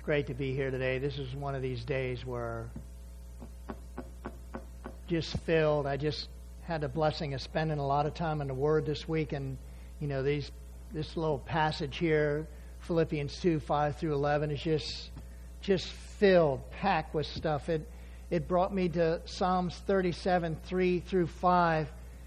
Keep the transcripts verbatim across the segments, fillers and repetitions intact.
Great to be here today. This is one of these days where just filled. I just had the blessing of spending a lot of time in the Word this week, and you know these this little passage here, Philippians two five through eleven, is just just filled, packed with stuff. It it brought me to Psalms thirty-seven three through five,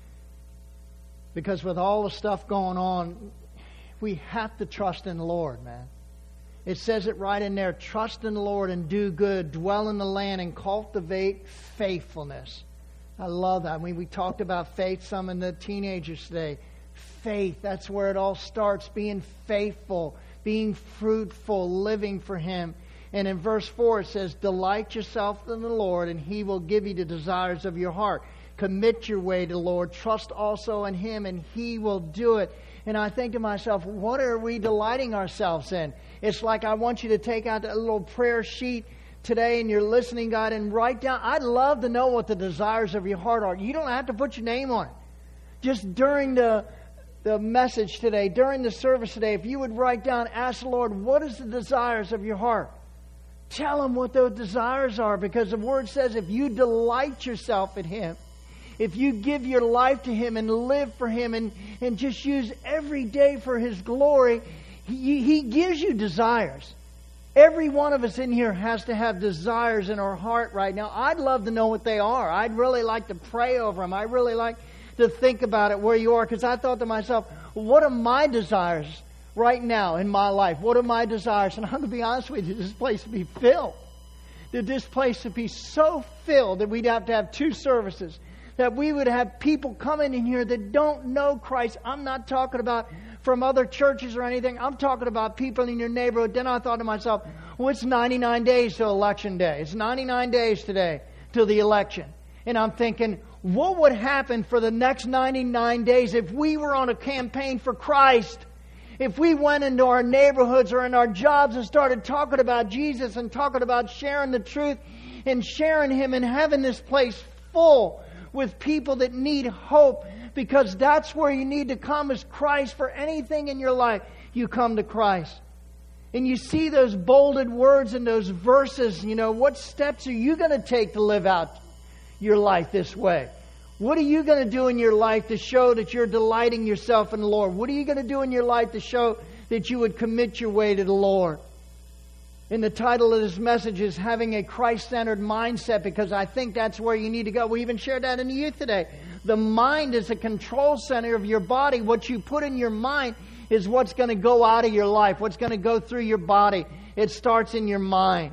because with all the stuff going on, we have to trust in the Lord, man. It says it right in there, trust in the Lord and do good, dwell in the land and cultivate faithfulness. I love that. I mean, we talked about faith some in the teenagers today. Faith, that's where it all starts, being faithful, being fruitful, living for Him. And in verse four it says, delight yourself in the Lord and He will give you the desires of your heart. Commit your way to the Lord, trust also in Him and He will do it. And I think to myself, what are we delighting ourselves in? It's like I want you to take out a little prayer sheet today and you're listening, God, and write down. I'd love to know what the desires of your heart are. You don't have to put your name on it. Just during the, the message today, during the service today, if you would write down, ask the Lord, what is the desires of your heart? Tell Him what those desires are, because the Word says if you delight yourself in Him, if you give your life to Him and live for Him and, and just use every day for His glory, He, He gives you desires. Every one of us in here has to have desires in our heart right now. I'd love to know what they are. I'd really like to pray over them. I'd really like to think about it where you are, because I thought to myself, what are my desires right now in my life? What are my desires? And I'm going to be honest with you, this place to be filled. That this place to be so filled that we'd have to have two services. That we would have people coming in here that don't know Christ. I'm not talking about from other churches or anything. I'm talking about people in your neighborhood. Then I thought to myself, well, it's ninety-nine days till election day. It's ninety-nine days today till the election. And I'm thinking, what would happen for the next ninety-nine days if we were on a campaign for Christ? If we went into our neighborhoods or in our jobs and started talking about Jesus and talking about sharing the truth and sharing Him and having this place full with people that need hope, because that's where you need to come as Christ. For anything in your life, you come to Christ. And you see those bolded words in those verses. You know, what steps are you going to take to live out your life this way? What are you going to do in your life to show that you're delighting yourself in the Lord? What are you going to do in your life to show that you would commit your way to the Lord? And the title of this message is Having a Christ-Centered Mindset, because I think that's where you need to go. We even shared that in the youth today. The mind is the control center of your body. What you put in your mind is what's going to go out of your life, what's going to go through your body. It starts in your mind.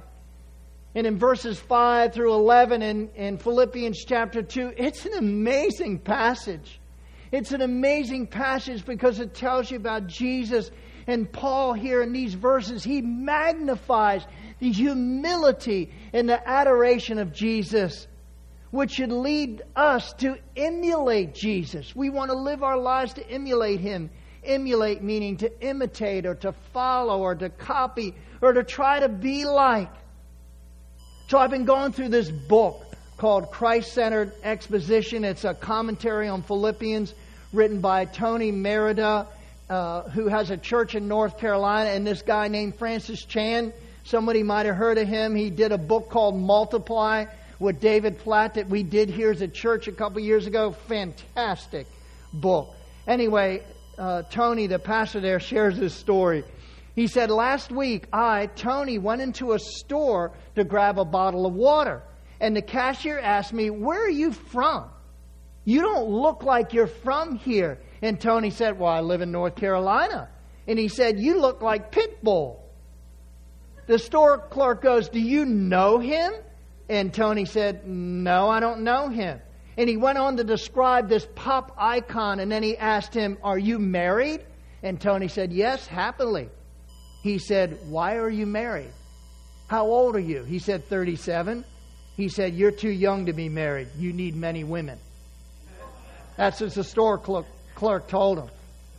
And in verses five through eleven in, in Philippians chapter two, it's an amazing passage. It's an amazing passage because it tells you about Jesus. And Paul here in these verses, he magnifies the humility and the adoration of Jesus, which should lead us to emulate Jesus. We want to live our lives to emulate Him. Emulate meaning to imitate or to follow or to copy or to try to be like. So I've been going through this book called Christ-Centered Exposition. It's a commentary on Philippians written by Tony Merida, Uh, who has a church in North Carolina, and this guy named Francis Chan. Somebody might have heard of him. He did a book called Multiply with David Platt that we did here as a church a couple years ago. Fantastic book. Anyway, uh, Tony, the pastor there, shares this story. He said, last week, I, Tony, went into a store to grab a bottle of water. And the cashier asked me, where are you from? You don't look like you're from here. And Tony said, well, I live in North Carolina. And he said, you look like Pitbull. The store clerk goes, do you know him? And Tony said, no, I don't know him. And he went on to describe this pop icon. And then he asked him, are you married? And Tony said, yes, happily. He said, why are you married? How old are you? He said, thirty-seven. He said, you're too young to be married. You need many women. That's what the store clerk Clerk told him.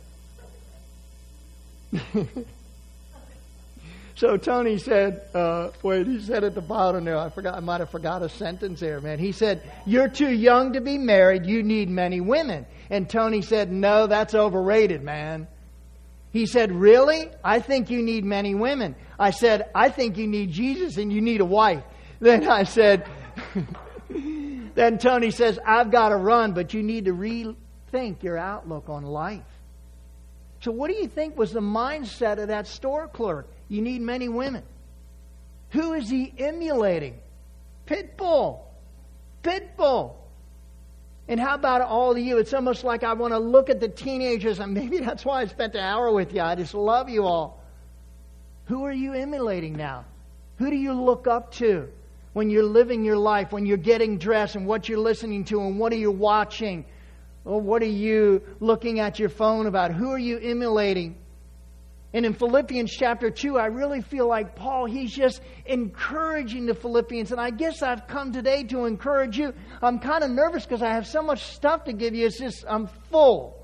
So Tony said, uh, wait, he said at the bottom there, I forgot, I might have forgot a sentence there, man. He said, you're too young to be married. You need many women. And Tony said, no, that's overrated, man. He said, really? I think you need many women. I said, I think you need Jesus and you need a wife. Then I said, then Tony says, I've got to run, but you need to rethink your outlook on life. So what do you think was the mindset of that store clerk? You need many women. Who is he emulating? Pitbull. Pitbull. And how about all of you? It's almost like I want to look at the teenagers, and maybe that's why I spent an hour with you. I just love you all. Who are you emulating now? Who do you look up to when you're living your life, when you're getting dressed, and what you're listening to, and what are you watching? Or what are you looking at your phone about? Who are you emulating? And in Philippians chapter two, I really feel like Paul, he's just encouraging the Philippians. And I guess I've come today to encourage you. I'm kind of nervous because I have so much stuff to give you. It's just, I'm full.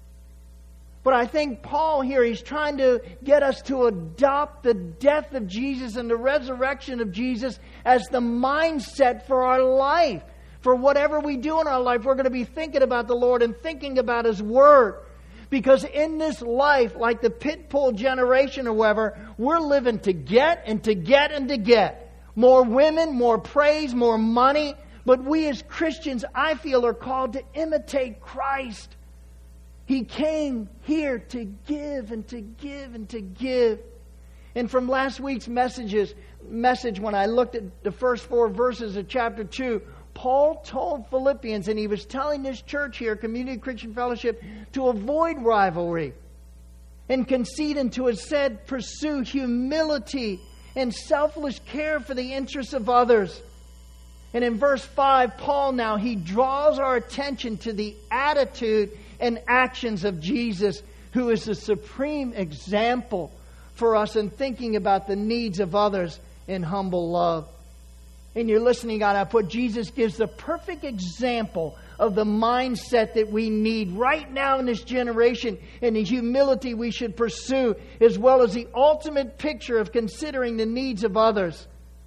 But I think Paul here, he's trying to get us to adopt the death of Jesus and the resurrection of Jesus as the mindset for our life. For whatever we do in our life, we're going to be thinking about the Lord and thinking about His Word. Because in this life, like the Pitbull generation or whatever, we're living to get and to get and to get. More women, more praise, more money. But we as Christians, I feel, are called to imitate Christ. He came here to give and to give and to give. And from last week's messages, message, when I looked at the first four verses of chapter two, Paul told Philippians, and he was telling this church here, Community Christian Fellowship, to avoid rivalry and conceit, and to, as said, pursue humility and selfless care for the interests of others. And in verse five, Paul now, he draws our attention to the attitude and actions of Jesus, who is the supreme example for us in thinking about the needs of others in humble love. In your listening guide, I put Jesus gives the perfect example of the mindset that we need right now in this generation, and the humility we should pursue, as well as the ultimate picture of considering the needs of others.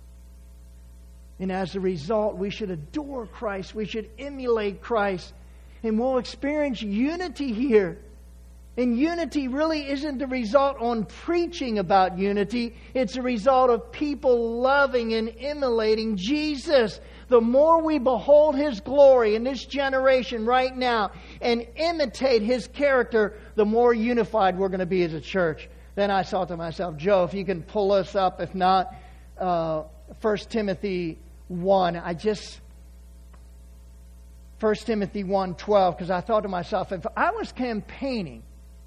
And as a result, we should adore Christ. We should emulate Christ. And we'll experience unity here. And unity really isn't the result on preaching about unity. It's a result of people loving and emulating Jesus. The more we behold His glory in this generation right now and imitate His character, the more unified we're going to be as a church. Then I thought to myself, Joe, if you can pull us up, if not, uh, First Timothy one. I just... First Timothy one twelve, because I thought to myself, if I was campaigning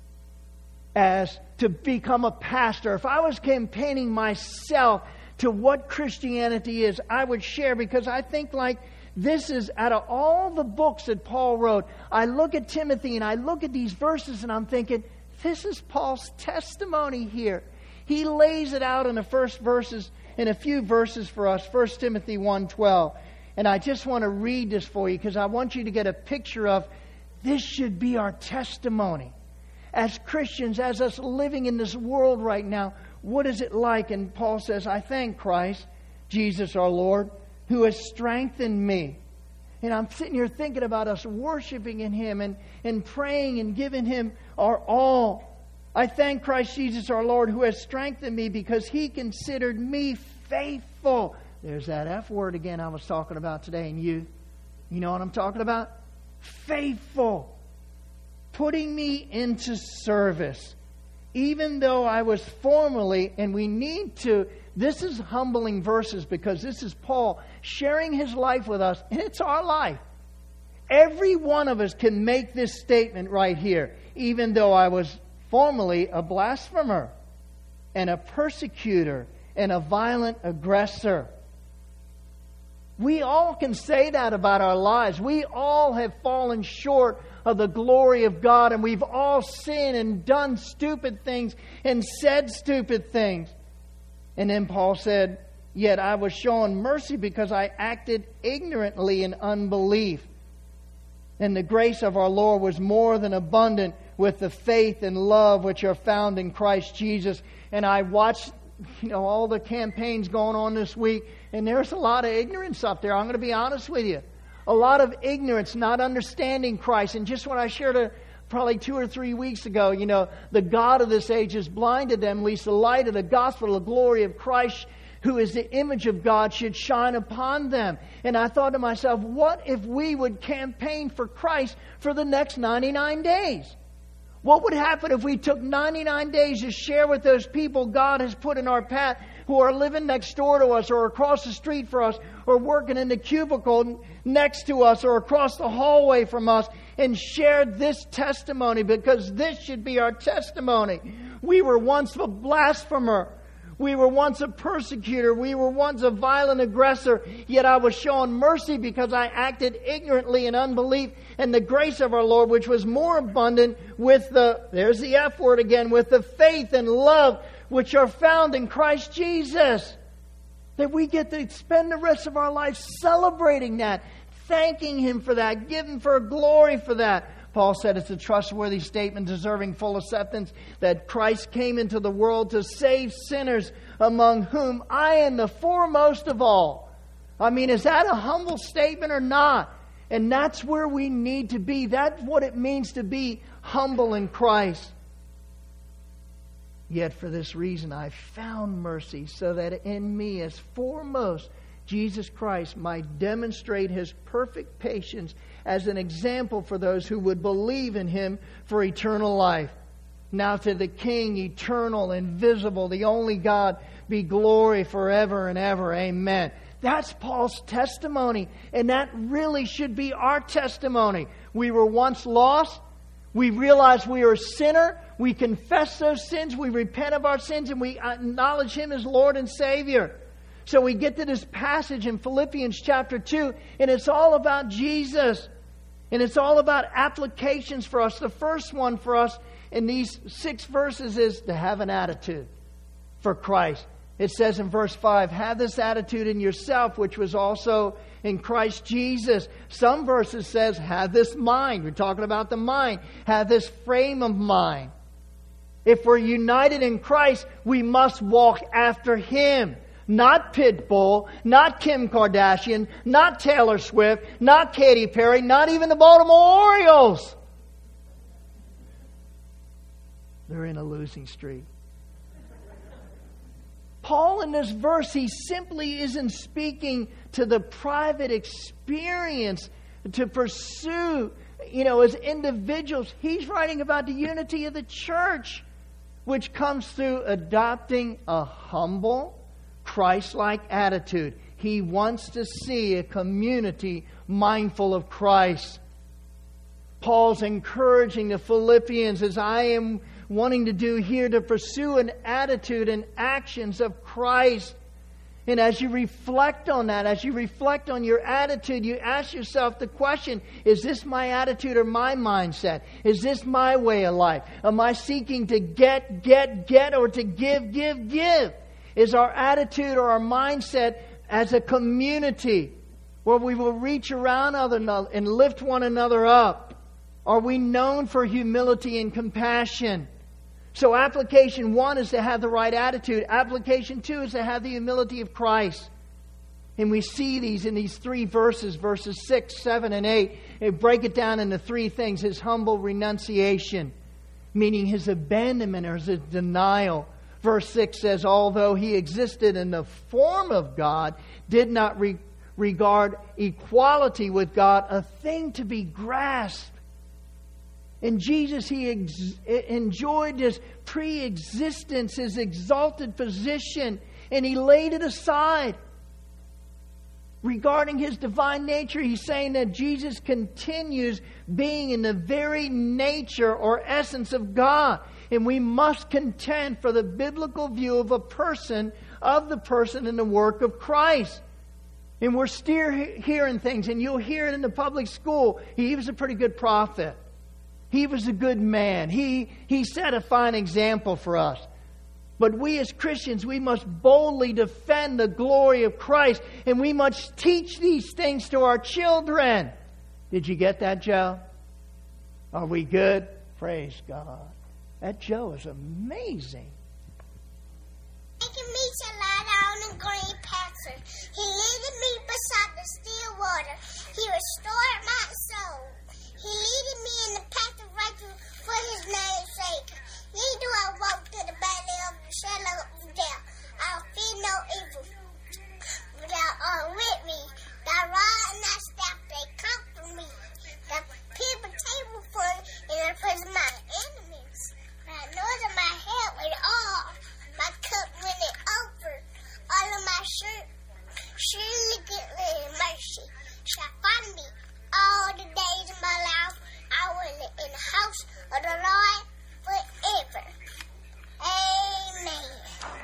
as to become a pastor, if I was campaigning myself to what Christianity is, I would share, because I think like this is, out of all the books that Paul wrote, I look at Timothy and I look at these verses and I'm thinking, this is Paul's testimony here. He lays it out in the first verses, in a few verses for us, First Timothy one twelve. And I just want to read this for you because I want you to get a picture of this should be our testimony. As Christians, as us living in this world right now, what is it like? And Paul says, I thank Christ, Jesus our Lord, who has strengthened me. And I'm sitting here thinking about us worshiping in Him and, and praying and giving Him our all. I thank Christ Jesus our Lord, who has strengthened me because He considered me faithful. There's that F word again I was talking about today in youth. You know what I'm talking about? Faithful. Putting me into service. Even though I was formerly, and we need to, this is humbling verses because this is Paul sharing his life with us, and it's our life. Every one of us can make this statement right here. Even though I was formerly a blasphemer and a persecutor and a violent aggressor. We all can say that about our lives. We all have fallen short of the glory of God, and we've all sinned and done stupid things and said stupid things. And then Paul said, yet I was shown mercy because I acted ignorantly in unbelief. And the grace of our Lord was more than abundant with the faith and love which are found in Christ Jesus. And I watched, you know, all the campaigns going on this week, and there's a lot of ignorance up there. I'm going to be honest with you. A lot of ignorance, not understanding Christ. And just when I shared a probably two or three weeks ago, you know, the God of this age has blinded them, lest the light of the gospel, the glory of Christ, who is the image of God, should shine upon them. And I thought to myself, what if we would campaign for Christ for the next ninety-nine days? What would happen if we took ninety-nine days to share with those people God has put in our path, who are living next door to us or across the street for us or working in the cubicle next to us or across the hallway from us, and shared this testimony, because this should be our testimony. We were once a blasphemer. We were once a persecutor. We were once a violent aggressor. Yet I was shown mercy because I acted ignorantly in unbelief, and the grace of our Lord, which was more abundant with the, there's the F word again, with the faith and love which are found in Christ Jesus. That we get to spend the rest of our life celebrating that, thanking Him for that, giving for glory for that. Paul said it's a trustworthy statement deserving full acceptance that Christ came into the world to save sinners, among whom I am the foremost of all. I mean, is that a humble statement or not? And that's where we need to be. That's what it means to be humble in Christ. Yet for this reason I found mercy, so that in me as foremost Jesus Christ might demonstrate His perfect patience as an example for those who would believe in Him for eternal life. Now to the King, eternal, invisible, the only God, be glory forever and ever. Amen. That's Paul's testimony, and that really should be our testimony. We were once lost. We realize we are a sinner. We confess those sins. We repent of our sins, and we acknowledge Him as Lord and Savior. So we get to this passage in Philippians chapter two, and it's all about Jesus. And it's all about applications for us. The first one for us in these six verses is to have an attitude for Christ. It says in verse five, have this attitude in yourself, which was also in Christ Jesus. Some verses says, have this mind. We're talking about the mind. Have this frame of mind. If we're united in Christ, we must walk after Him. Not Pitbull, not Kim Kardashian, not Taylor Swift, not Katy Perry, not even the Baltimore Orioles. They're in a losing streak. Paul in this verse, he simply isn't speaking to the private experience to pursue, you know, as individuals. He's writing about the unity of the church, which comes through adopting a humble, Christ-like attitude. He wants to see a community mindful of Christ. Paul's encouraging the Philippians, as I am wanting to do here, to pursue an attitude and actions of Christ. And as you reflect on that, as you reflect on your attitude, you ask yourself the question, is this my attitude or my mindset? Is this my way of life? Am I seeking to get, get, get, or to give, give, give? Is our attitude or our mindset as a community where we will reach around other and lift one another up? Are we known for humility and compassion? So application one is to have the right attitude. Application two is to have the humility of Christ. And we see these in these three verses, verses six, seven, and eight. And break it down into three things. His humble renunciation, meaning His abandonment or His denial. Verse six says, although He existed in the form of God, did not re- regard equality with God a thing to be grasped. In Jesus, He ex- enjoyed His pre-existence, His exalted position, and He laid it aside. Regarding His divine nature, He's saying that Jesus continues being in the very nature or essence of God. And we must contend for the biblical view of a person, of the person and the work of Christ. And we're still hearing things, and you'll hear it in the public school. He was a pretty good prophet. He was a good man. He, he set a fine example for us. But we as Christians, we must boldly defend the glory of Christ. And we must teach these things to our children. Did you get that, Joe? Are we good? Praise God. That Joe is amazing. Taking me to lie down in green pastures. He leaded me beside the still water. He restored my soul. He leaded me in the path of righteousness for his name's sake. Yea, do I walk through the valley of the shadow of death, I'll fear no evil. For thou art with me. Thy rod and thy staff, they comfort me. Thou prepare a table for me in the presence of my enemies. Thou anointest my head with oil, my cup runneth over. All of my shirt, surely goodness and mercy shall follow me all the days of my life. I will live in the house of the Lord forever. Amen.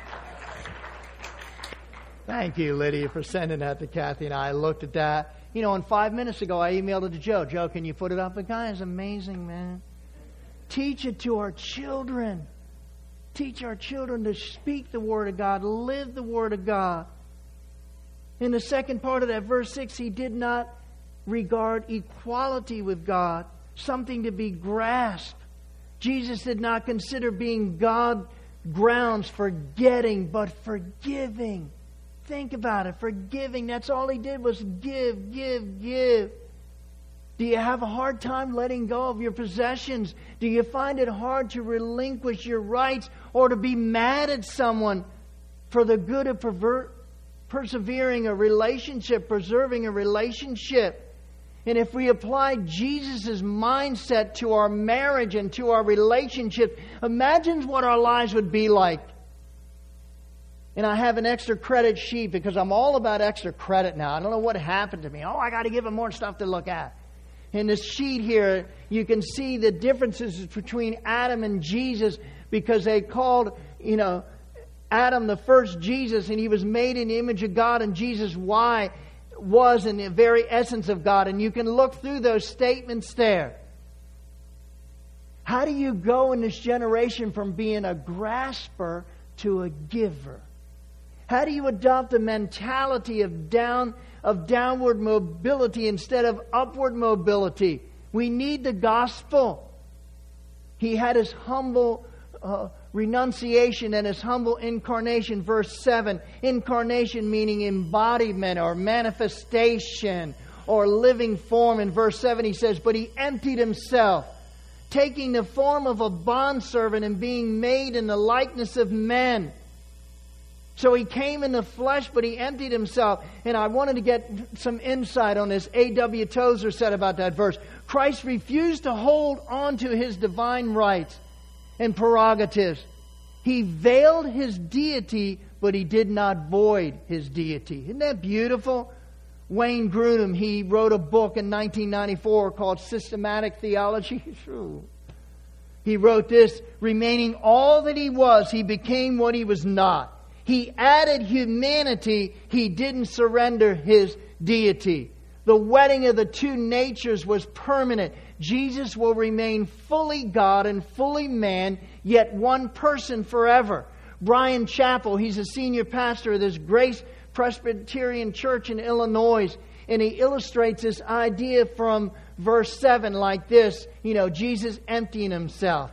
Thank you, Lydia, for sending that to Kathy and I. I looked at that. You know, and five minutes ago, I emailed it to Joe. Joe, can you put it up? The guy is amazing, man. Teach it to our children. Teach our children to speak the Word of God, live the Word of God. In the second part of that, verse six, he did not regard equality with God something to be grasped. Jesus did not consider being God grounds for getting, but forgiving. Think about it. Forgiving. That's all he did was give, give, give. Do you have a hard time letting go of your possessions? Do you find it hard to relinquish your rights or to be mad at someone for the good of pervert, persevering a relationship, preserving a relationship? And if we apply Jesus' mindset to our marriage and to our relationship, imagine what our lives would be like. And I have an extra credit sheet because I'm all about extra credit now. I don't know what happened to me. Oh, I got to give them more stuff to look at. In this sheet here, you can see the differences between Adam and Jesus because they called, you know, Adam the first Jesus, and he was made in the image of God, and Jesus why was in the very essence of God. And you can look through those statements there. How do you go in this generation from being a grasper to a giver? How do you adopt a mentality of down of downward mobility instead of upward mobility? We need the gospel. He had his humble uh, renunciation and his humble incarnation. Verse seven. Incarnation meaning embodiment or manifestation or living form. In verse seven he says, but he emptied himself, taking the form of a bondservant and being made in the likeness of men. So he came in the flesh, but he emptied himself. And I wanted to get some insight on this. A W Tozer said about that verse. Christ refused to hold on to his divine rights and prerogatives. He veiled his deity, but he did not void his deity. Isn't that beautiful? Wayne Grudem, he wrote a book in nineteen ninety-four called Systematic Theology. He wrote this, remaining all that he was, he became what he was not. He added humanity. He didn't surrender his deity. The wedding of the two natures was permanent. Jesus will remain fully God and fully man, yet one person forever. Brian Chappell, he's a senior pastor of this Grace Presbyterian Church in Illinois, and he illustrates this idea from verse seven like this. You know, Jesus emptying himself.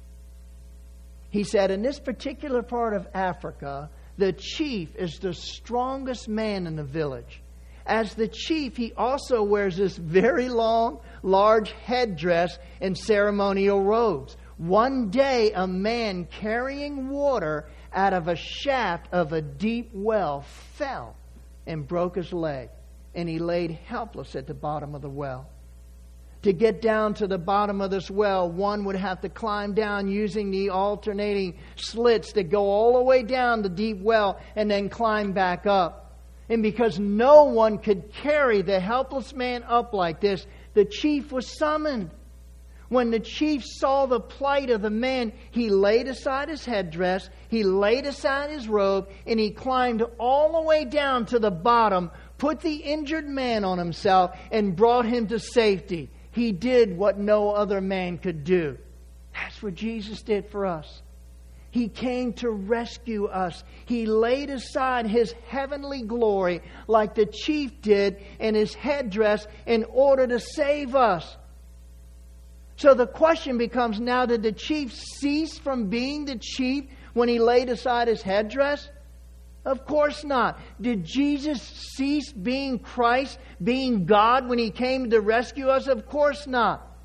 He said, in this particular part of Africa, the chief is the strongest man in the village. As the chief, he also wears this very long, large headdress and ceremonial robes. One day, a man carrying water out of a shaft of a deep well fell and broke his leg, and he laid helpless at the bottom of the well. To get down to the bottom of this well, one would have to climb down using the alternating slits that go all the way down the deep well and then climb back up. And because no one could carry the helpless man up like this, the chief was summoned. When the chief saw the plight of the man, he laid aside his headdress, he laid aside his robe, and he climbed all the way down to the bottom, put the injured man on himself, and brought him to safety. He did what no other man could do. That's what Jesus did for us. He came to rescue us. He laid aside his heavenly glory like the chief did and his headdress in order to save us. So the question becomes now, did the chief cease from being the chief when he laid aside his headdress? Of course not. Did Jesus cease being Christ, being God when he came to rescue us? Of course not.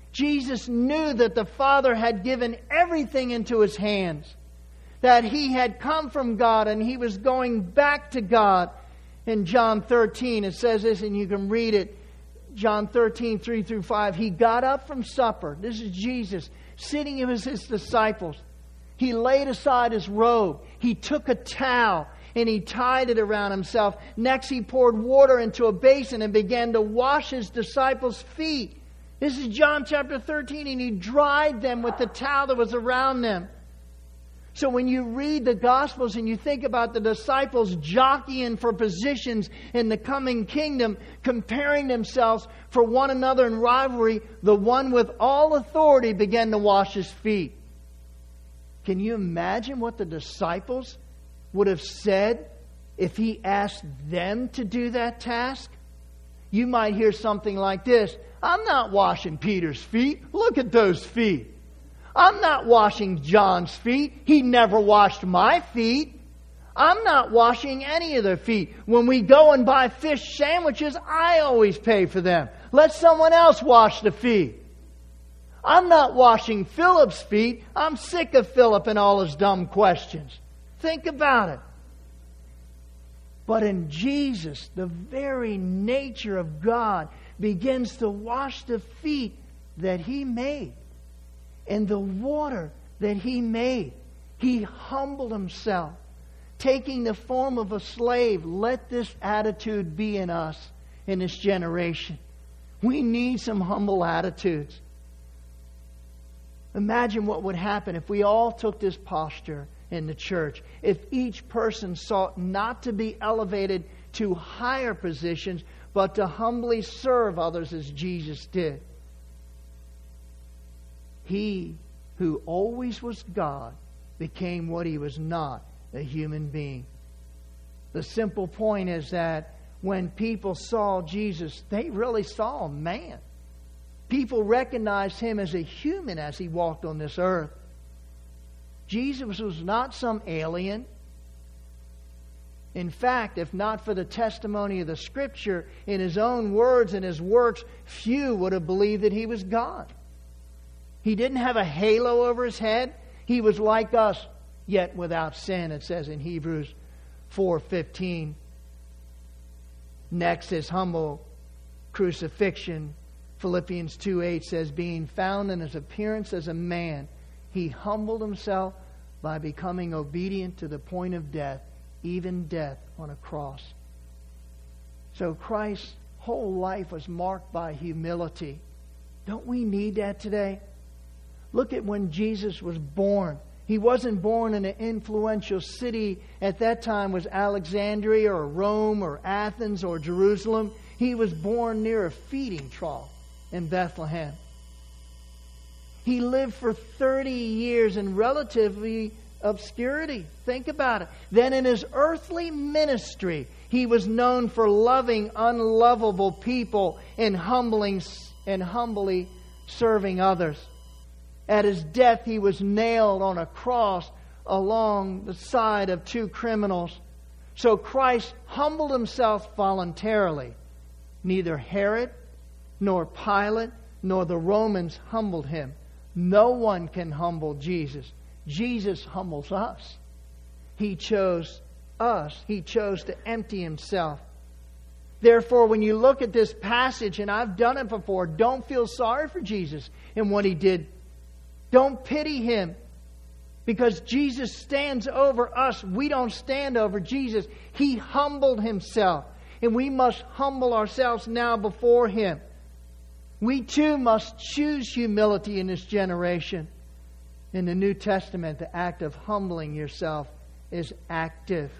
Jesus knew that the Father had given everything into His hands, that He had come from God and He was going back to God. In John thirteen, it says this, and you can read it. John thirteen, three through five. He got up from supper. This is Jesus sitting with His disciples. He laid aside His robe. He took a towel and He tied it around Himself. Next, He poured water into a basin and began to wash His disciples' feet. This is John chapter thirteen, and He dried them with the towel that was around them. So when you read the Gospels and you think about the disciples jockeying for positions in the coming kingdom, comparing themselves for one another in rivalry, the one with all authority began to wash His feet. Can you imagine what the disciples would have said if He asked them to do that task? You might hear something like this: I'm not washing Peter's feet. Look at those feet. I'm not washing John's feet. He never washed my feet. I'm not washing any of their feet. When we go and buy fish sandwiches, I always pay for them. Let someone else wash the feet. I'm not washing Philip's feet. I'm sick of Philip and all his dumb questions. Think about it. But in Jesus, the very nature of God begins to wash the feet that He made. And the water that He made. He humbled Himself, taking the form of a slave. Let this attitude be in us in this generation. We need some humble attitudes. Imagine what would happen if we all took this posture in the church. If each person sought not to be elevated to higher positions, but to humbly serve others as Jesus did. He who always was God became what He was not, a human being. The simple point is that when people saw Jesus, they really saw a man. People recognized Him as a human as He walked on this earth. Jesus was not some alien. In fact, if not for the testimony of the Scripture, in His own words and His works, few would have believed that He was God. He didn't have a halo over His head. He was like us, yet without sin, it says in Hebrews four fifteen. Next, His humble crucifixion. Philippians two eight says, being found in His appearance as a man, He humbled Himself by becoming obedient to the point of death, even death on a cross. So Christ's whole life was marked by humility. Don't we need that today? Look at when Jesus was born. He wasn't born in an influential city. At that time was Alexandria or Rome or Athens or Jerusalem. He was born near a feeding trough in Bethlehem. He lived for thirty years in relatively obscurity. Think about it. Then in His earthly ministry, He was known for loving unlovable people and humbling and humbly serving others. At His death, He was nailed on a cross along the side of two criminals. So Christ humbled Himself voluntarily. Neither Herod, nor Pilate, nor the Romans humbled Him. No one can humble Jesus. Jesus humbles us. He chose us. He chose to empty Himself. Therefore, when you look at this passage, and I've done it before, don't feel sorry for Jesus and what He did. Don't pity Him, because Jesus stands over us. We don't stand over Jesus. He humbled Himself, and we must humble ourselves now before Him. We too must choose humility in this generation. In the New Testament, the act of humbling yourself is active.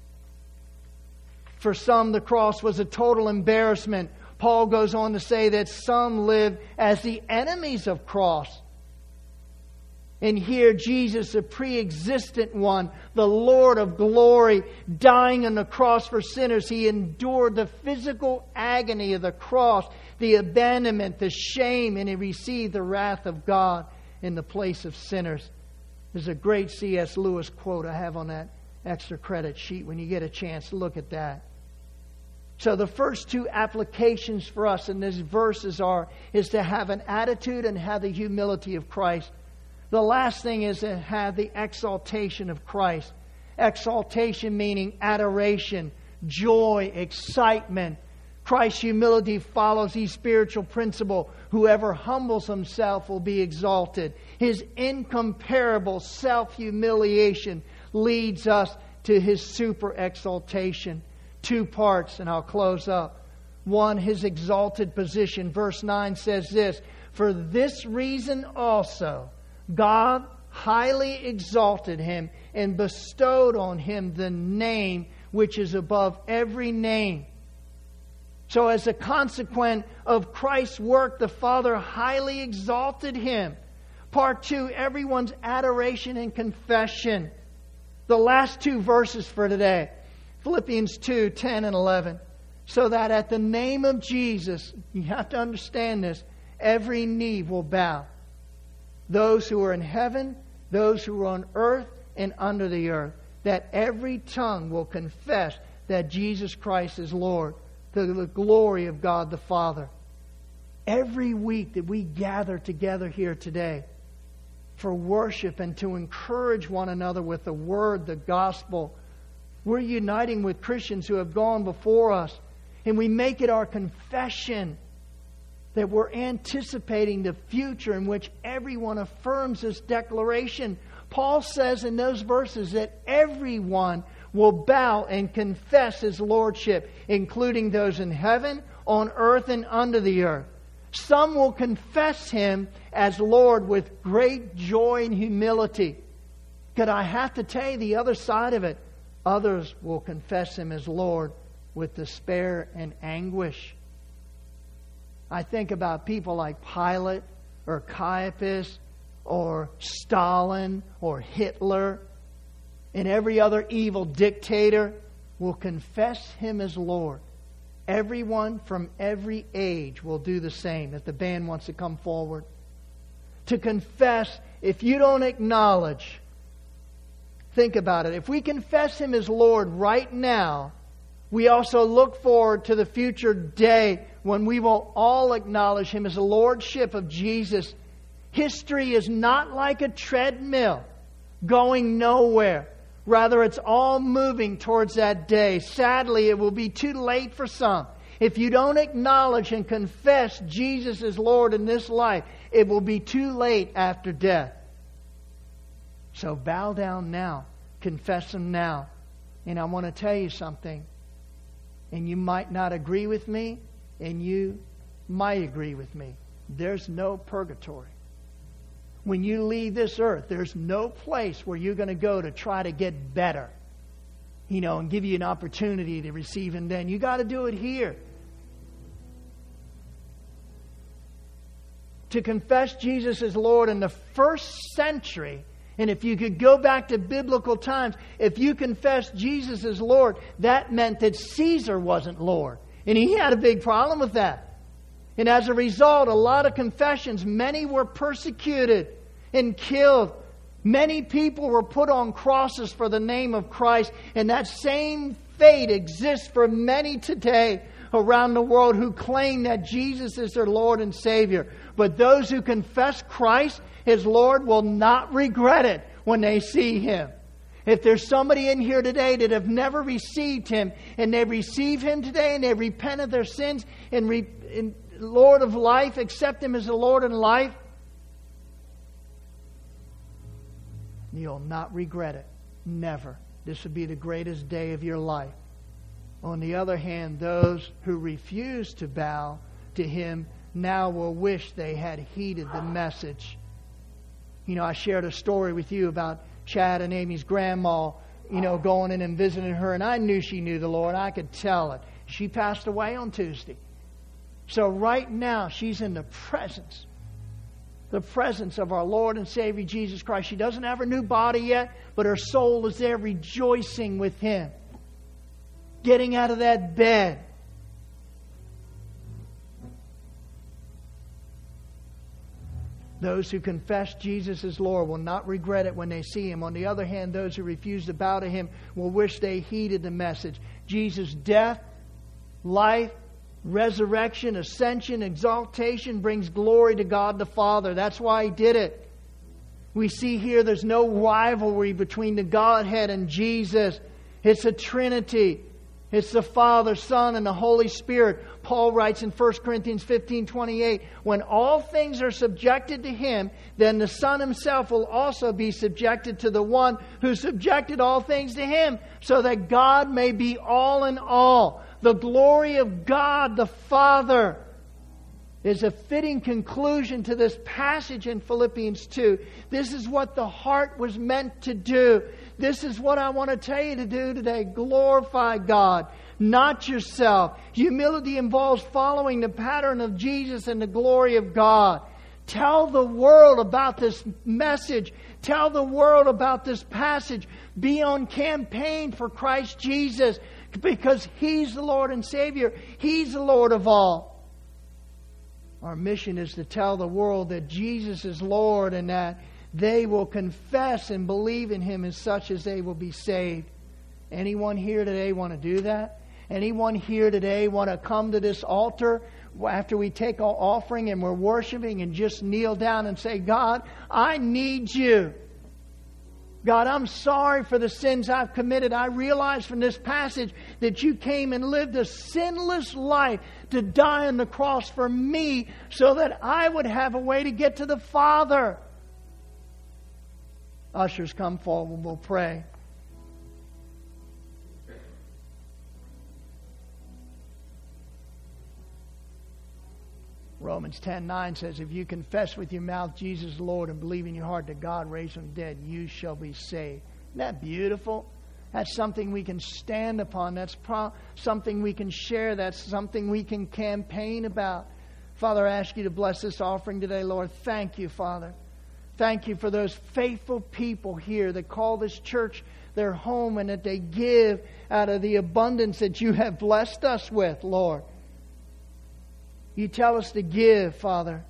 For some, the cross was a total embarrassment. Paul goes on to say that some live as the enemies of cross. And here Jesus, the pre-existent one, the Lord of glory, dying on the cross for sinners. He endured the physical agony of the cross, the abandonment, the shame, and He received the wrath of God in the place of sinners. There's a great C S Lewis quote I have on that extra credit sheet. When you get a chance, look at that. So the first two applications for us in these verses are, is to have an attitude and have the humility of Christ. The last thing is to have the exaltation of Christ. Exaltation meaning adoration, joy, excitement. Christ's humility follows the spiritual principle. Whoever humbles himself will be exalted. His incomparable self-humiliation leads us to His super exaltation. Two parts, and I'll close up. One, His exalted position. Verse nine says this, "For this reason also God highly exalted Him and bestowed on Him the name which is above every name." So as a consequence of Christ's work, the Father highly exalted Him. Part two, everyone's adoration and confession. The last two verses for today. Philippians two, ten and eleven. So that at the name of Jesus, you have to understand this, every knee will bow. Those who are in heaven, those who are on earth and under the earth. That every tongue will confess that Jesus Christ is Lord. To the glory of God the Father. Every week that we gather together here today for worship and to encourage one another with the Word, the Gospel, we're uniting with Christians who have gone before us. And we make it our confession that we're anticipating the future in which everyone affirms this declaration. Paul says in those verses that everyone will bow and confess His Lordship, including those in heaven, on earth, and under the earth. Some will confess Him as Lord with great joy and humility. But I have to tell you the other side of it. Others will confess Him as Lord with despair and anguish. I think about people like Pilate or Caiaphas or Stalin or Hitler and every other evil dictator will confess Him as Lord. Everyone from every age will do the same. If the band wants to come forward. To confess, if you don't acknowledge, think about it. If we confess Him as Lord right now, we also look forward to the future day when we will all acknowledge Him as the Lordship of Jesus. History is not like a treadmill going nowhere. Rather, it's all moving towards that day. Sadly, it will be too late for some. If you don't acknowledge and confess Jesus as Lord in this life, it will be too late after death. So bow down now. Confess Him now. And I want to tell you something. And you might not agree with me, and you might agree with me. There's no purgatory. When you leave this earth, there's no place where you're going to go to try to get better. You know, and give you an opportunity to receive Him then. You got to do it here. To confess Jesus as Lord in the first century, and if you could go back to biblical times, if you confessed Jesus as Lord, that meant that Caesar wasn't Lord. And he had a big problem with that. And as a result, a lot of confessions, many were persecuted and killed. Many people were put on crosses for the name of Christ. And that same fate exists for many today around the world who claim that Jesus is their Lord and Savior. But those who confess Christ as Lord will not regret it when they see Him. If there's somebody in here today that have never received Him, and they receive Him today and they repent of their sins and, re- and Lord of life, accept Him as the Lord in life, you'll not regret it. Never. This will be the greatest day of your life. On the other hand, those who refuse to bow to Him now will wish they had heeded the message. You know, I shared a story with you about Chad and Amy's grandma, you know, going in and visiting her, and I knew she knew the Lord. I could tell it. She passed away on Tuesday. So right now, she's in the presence, the presence of our Lord and Savior Jesus Christ. She doesn't have her new body yet, but her soul is there rejoicing with Him. Getting out of that bed. Those who confess Jesus as Lord will not regret it when they see Him. On the other hand, those who refuse to bow to Him will wish they heeded the message. Jesus' death, life, resurrection, ascension, exaltation brings glory to God the Father. That's why He did it. We see here there's no rivalry between the Godhead and Jesus. It's a Trinity. It's the Father, Son, and the Holy Spirit. Paul writes in First Corinthians fifteen twenty-eight, when all things are subjected to Him, then the Son Himself will also be subjected to the one who subjected all things to Him, so that God may be all in all. The glory of God the Father is a fitting conclusion to this passage in Philippians two. This is what the heart was meant to do. This is what I want to tell you to do today. Glorify God, not yourself. Humility involves following the pattern of Jesus and the glory of God. Tell the world about this message. Tell the world about this passage. Be on campaign for Christ Jesus, because He's the Lord and Savior. He's the Lord of all. Our mission is to tell the world that Jesus is Lord, and that they will confess and believe in Him as such as they will be saved. Anyone here today want to do that? Anyone here today want to come to this altar after we take our offering and we're worshiping and just kneel down and say, God, I need You. God, I'm sorry for the sins I've committed. I realize from this passage that You came and lived a sinless life to die on the cross for me so that I would have a way to get to the Father. Ushers, come forward. We'll pray. Romans ten nine says, if you confess with your mouth Jesus is Lord and believe in your heart that God raised Him from the dead, you shall be saved. Isn't that beautiful? That's something we can stand upon. That's pro- something we can share. That's something we can campaign about. Father, I ask You to bless this offering today, Lord. Thank You, Father. Thank You for those faithful people here that call this church their home, and that they give out of the abundance that You have blessed us with, Lord. You tell us to give, Father.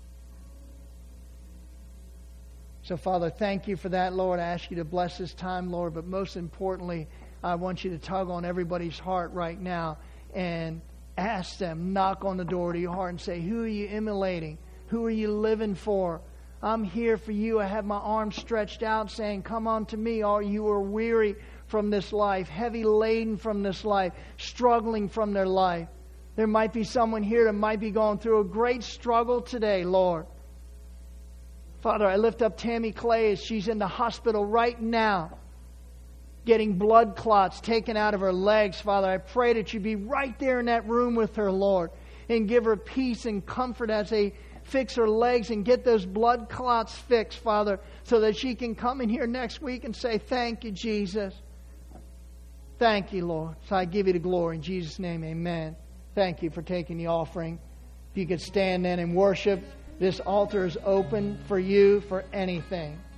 So, Father, thank You for that, Lord. I ask You to bless this time, Lord. But most importantly, I want You to tug on everybody's heart right now and ask them, knock on the door to your heart and say, who are you emulating? Who are you living for? I'm here for You. I have my arms stretched out saying, come on to Me, all you are weary from this life, heavy laden from this life, struggling from their life. There might be someone here that might be going through a great struggle today, Lord. Father, I lift up Tammy Clay as she's in the hospital right now, getting blood clots taken out of her legs. Father, I pray that You be right there in that room with her, Lord, and give her peace and comfort as they fix her legs and get those blood clots fixed, Father, so that she can come in here next week and say, thank You, Jesus. Thank You, Lord. So I give You the glory in Jesus' name, amen. Thank you for taking the offering. If you could stand then and worship, this altar is open for you for anything.